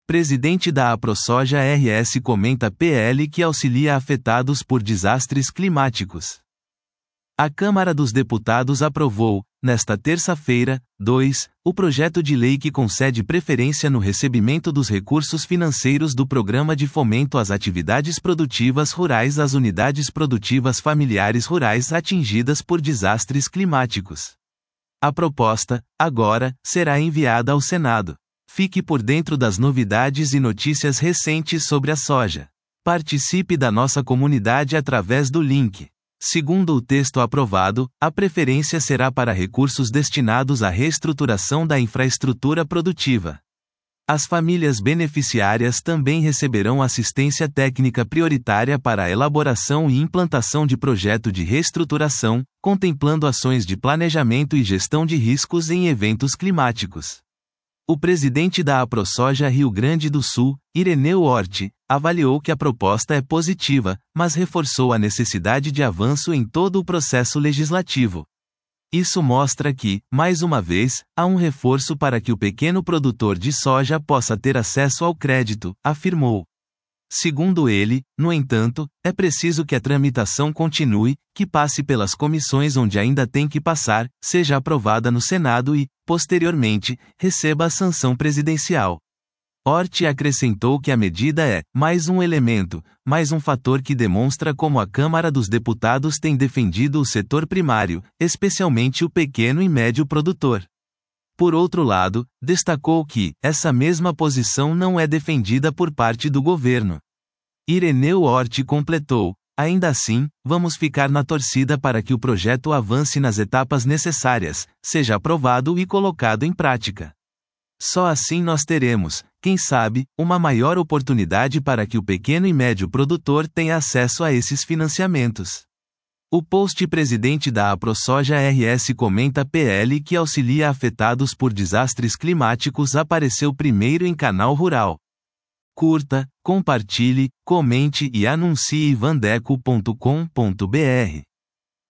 Presidente da AproSoja RS comenta PL que auxilia afetados por desastres climáticos. A Câmara dos Deputados aprovou, nesta terça-feira, 2, o projeto de lei que concede preferência no recebimento dos recursos financeiros do Programa de Fomento às Atividades Produtivas Rurais às unidades produtivas familiares rurais atingidas por desastres climáticos. A proposta, agora, será enviada ao Senado. Fique por dentro das novidades e notícias recentes sobre a soja. Participe da nossa comunidade através do link. Segundo o texto aprovado, a preferência será para recursos destinados à reestruturação da infraestrutura produtiva. As famílias beneficiárias também receberão assistência técnica prioritária para a elaboração e implantação de projeto de reestruturação, contemplando ações de planejamento e gestão de riscos em eventos climáticos. O presidente da AproSoja Rio Grande do Sul, Ireneu Orti, avaliou que a proposta é positiva, mas reforçou a necessidade de avanço em todo o processo legislativo. Isso mostra que, mais uma vez, há um reforço para que o pequeno produtor de soja possa ter acesso ao crédito, afirmou. Segundo ele, no entanto, é preciso que a tramitação continue, que passe pelas comissões onde ainda tem que passar, seja aprovada no Senado e, posteriormente, receba a sanção presidencial. Orti acrescentou que a medida é, mais um elemento, mais um fator que demonstra como a Câmara dos Deputados tem defendido o setor primário, especialmente o pequeno e médio produtor. Por outro lado, destacou que, essa mesma posição não é defendida por parte do governo. Ireneu Orti completou, ainda assim, vamos ficar na torcida para que o projeto avance nas etapas necessárias, seja aprovado e colocado em prática. Só assim nós teremos, quem sabe, uma maior oportunidade para que o pequeno e médio produtor tenha acesso a esses financiamentos. O presidente da AproSoja RS comenta PL que auxilia afetados por desastres climáticos apareceu primeiro em Canal Rural. Curta, compartilhe, comente e anuncie vandeco.com.br.